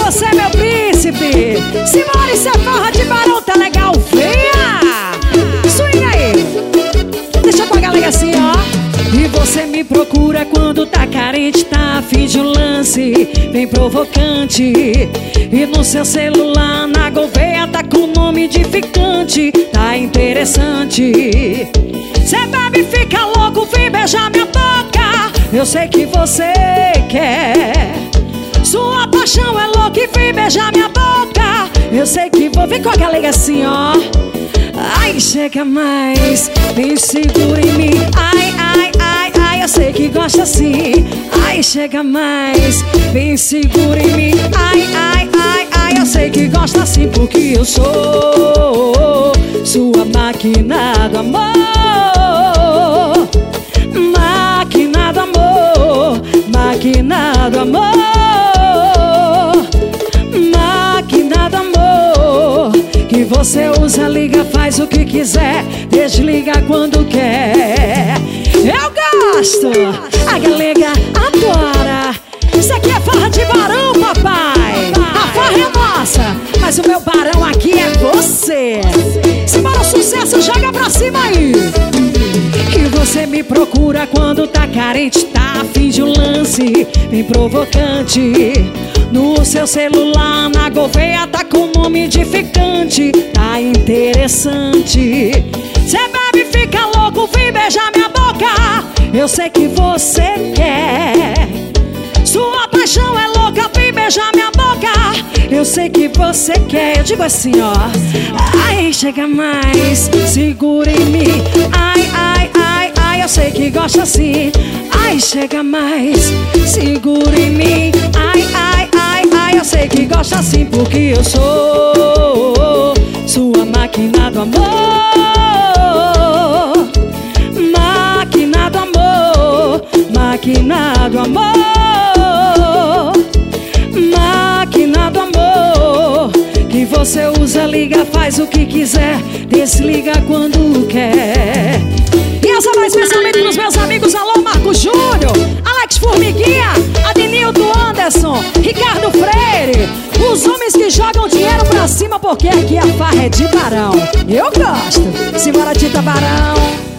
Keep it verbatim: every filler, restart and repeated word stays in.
você, meu príncipe. Simbora, isso é farra de barão, tá legal? Venha! Swing aí. Deixa eu pagar legal assim, ó. E você me procura quando tá carente, tá a fim de um lance bem provocante. E no seu celular na Gouveia tá com nome de ficante. Tá interessante. Cê bebe, fica louco, vem beijar minha boca. Eu sei que você quer. Sua paixão é louca e vem beijar minha boca. Eu sei que vou, vem com a galega assim, ó. Ai, chega mais, vem segura em mim. Ai, ai, ai, ai, eu sei que gosta assim. Ai, chega mais, vem segura em mim. Ai, ai, ai, ai, eu sei que gosta assim. Porque eu sou sua máquina do amor. Máquina do amor, máquina do amor. Máquina do amor. Que você usa, liga, faz o que quiser, desliga quando quer. Eu gosto, a galega adora. Isso aqui é farra de barão, papai. A farra é nossa, mas o meu barão aqui é você. Simbora, sucesso, joga pra cima aí. Que você me procura quando tá carente, tá a fim de um lance bem provocante. No seu celular na Gouveia tá com nome de ficante. Tá interessante. Cê bebe, fica louco, vem beijar minha boca. Eu sei que você quer. Sua paixão é louca, vem beijar minha boca. Eu sei que você quer. Eu digo assim, ó. Ai, chega mais, segura em mim. Ai, ai, ai, ai, eu sei que gosta assim. Ai, chega mais, segura em mim. Ai, ai, ai, ai, eu sei que gosta assim. Porque eu sou sua máquina do amor. Máquina do amor, máquina do amor. Máquina do amor. Que você usa, liga, faz o que quiser, desliga quando quer. E essa vai especialmente pros meus amigos. Alô, Marco Júnior, Alex Formiguinha, Adenildo Anderson, Ricardo Freire. Os homens que jogam dinheiro pra cima, porque aqui a farra é de barão. Eu gosto. Simbora, Tita Barão.